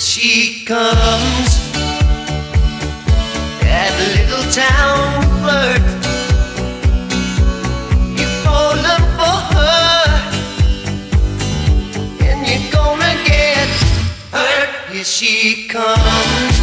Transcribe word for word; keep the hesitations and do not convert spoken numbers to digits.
she comes, that little town flirt. You're falling for her, and you're gonna get hurt. Here she comes.